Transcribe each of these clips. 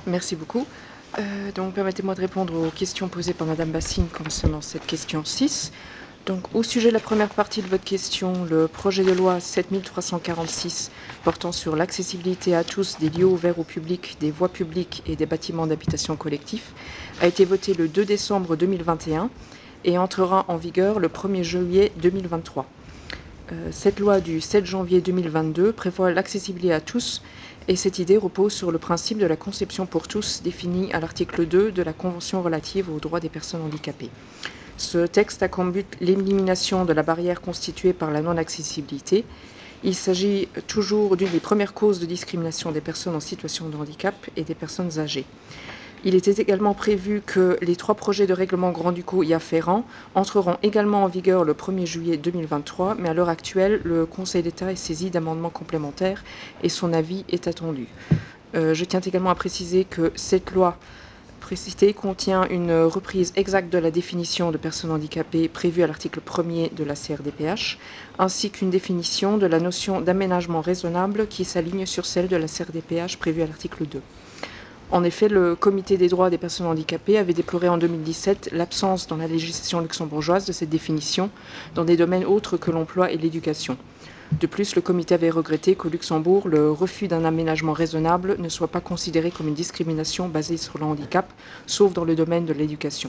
Merci beaucoup. Donc, permettez-moi de répondre aux questions posées par Madame Bassine concernant cette question 6. Donc, au sujet de la première partie de votre question, le projet de loi 7346 portant sur l'accessibilité à tous des lieux ouverts au public, des voies publiques et des bâtiments d'habitation collectifs a été voté le 2 décembre 2021 et entrera en vigueur le 1er juillet 2023. Cette loi du 7 janvier 2022 prévoit l'accessibilité à tous et cette idée repose sur le principe de la conception pour tous défini à l'article 2 de la Convention relative aux droits des personnes handicapées. Ce texte a comme but l'élimination de la barrière constituée par la non-accessibilité. Il s'agit toujours d'une des premières causes de discrimination des personnes en situation de handicap et des personnes âgées. Il était également prévu que les 3 projets de règlement grand-ducaux y afférents entreront également en vigueur le 1er juillet 2023, mais à l'heure actuelle, le Conseil d'État est saisi d'amendements complémentaires et son avis est attendu. Je tiens également à préciser que cette loi précitée contient une reprise exacte de la définition de personnes handicapées prévue à l'article 1er de la CRDPH, ainsi qu'une définition de la notion d'aménagement raisonnable qui s'aligne sur celle de la CRDPH prévue à l'article 2. En effet, le Comité des droits des personnes handicapées avait déploré en 2017 l'absence dans la législation luxembourgeoise de cette définition dans des domaines autres que l'emploi et l'éducation. De plus, le comité avait regretté qu'au Luxembourg, le refus d'un aménagement raisonnable ne soit pas considéré comme une discrimination basée sur le handicap, sauf dans le domaine de l'éducation.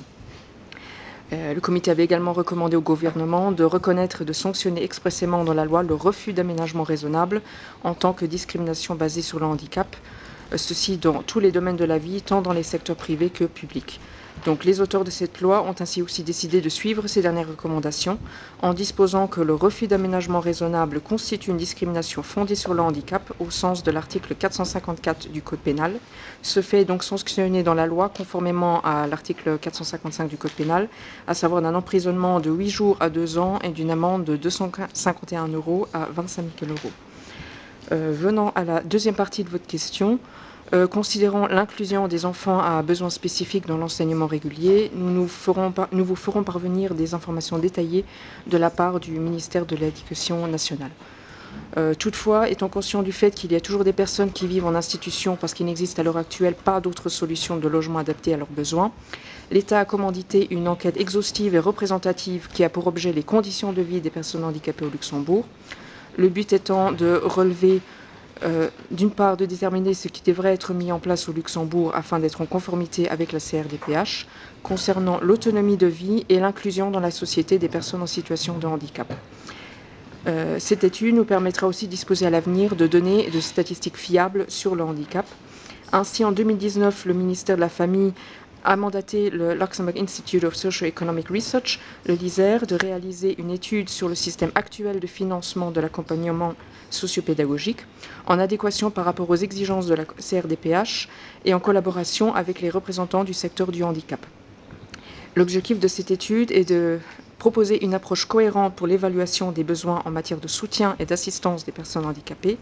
Le comité avait également recommandé au gouvernement de reconnaître et de sanctionner expressément dans la loi le refus d'aménagement raisonnable en tant que discrimination basée sur le handicap, ceci dans tous les domaines de la vie, tant dans les secteurs privés que publics. Donc les auteurs de cette loi ont ainsi aussi décidé de suivre ces dernières recommandations en disposant que le refus d'aménagement raisonnable constitue une discrimination fondée sur le handicap au sens de l'article 454 du Code pénal. Ce fait est donc sanctionné dans la loi conformément à l'article 455 du Code pénal, à savoir d'un emprisonnement de 8 jours à 2 ans et d'une amende de 251 € à 25 000 €. Venant à la deuxième partie de votre question, considérant l'inclusion des enfants à besoins spécifiques dans l'enseignement régulier, nous vous ferons parvenir des informations détaillées de la part du ministère de l'Éducation nationale. Toutefois, étant conscient du fait qu'il y a toujours des personnes qui vivent en institution parce qu'il n'existe à l'heure actuelle pas d'autres solutions de logement adaptées à leurs besoins, l'État a commandité une enquête exhaustive et représentative qui a pour objet les conditions de vie des personnes handicapées au Luxembourg. Le but étant de relever, d'une part, de déterminer ce qui devrait être mis en place au Luxembourg afin d'être en conformité avec la CRDPH, concernant l'autonomie de vie et l'inclusion dans la société des personnes en situation de handicap. Cette étude nous permettra aussi de disposer à l'avenir de données et de statistiques fiables sur le handicap. Ainsi, en 2019, le ministère de la Famille a mandaté le Luxembourg Institute of Socio-Economic Research, le LISER, de réaliser une étude sur le système actuel de financement de l'accompagnement sociopédagogique, en adéquation par rapport aux exigences de la CRDPH et en collaboration avec les représentants du secteur du handicap. L'objectif de cette étude est de proposer une approche cohérente pour l'évaluation des besoins en matière de soutien et d'assistance des personnes handicapées,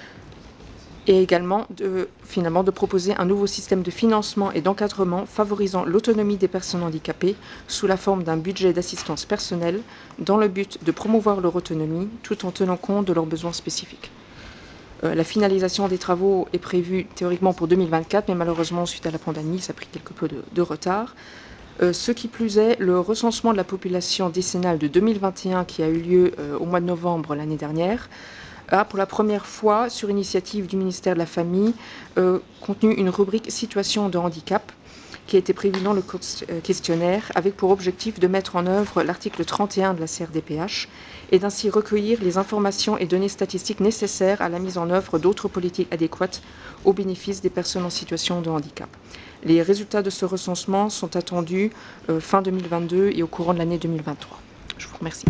et également de proposer un nouveau système de financement et d'encadrement favorisant l'autonomie des personnes handicapées sous la forme d'un budget d'assistance personnelle dans le but de promouvoir leur autonomie tout en tenant compte de leurs besoins spécifiques. La finalisation des travaux est prévue théoriquement pour 2024, mais malheureusement, suite à la pandémie, ça a pris quelque peu de retard. Ce qui plus est, le recensement de la population décennale de 2021 qui a eu lieu au mois de novembre l'année dernière a pour la première fois, sur initiative du ministère de la Famille, contenu une rubrique situation de handicap qui a été prévue dans le questionnaire avec pour objectif de mettre en œuvre l'article 31 de la CRDPH et d'ainsi recueillir les informations et données statistiques nécessaires à la mise en œuvre d'autres politiques adéquates au bénéfice des personnes en situation de handicap. Les résultats de ce recensement sont attendus fin 2022 et au courant de l'année 2023. Je vous remercie.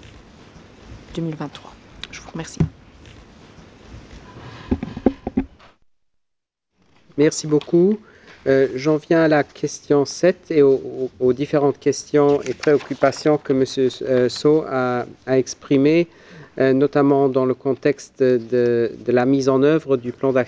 2023. Je vous remercie. Merci beaucoup. J'en viens à la question 7 et aux différentes questions et préoccupations que M. So a exprimées, notamment dans le contexte de la mise en œuvre du plan d'action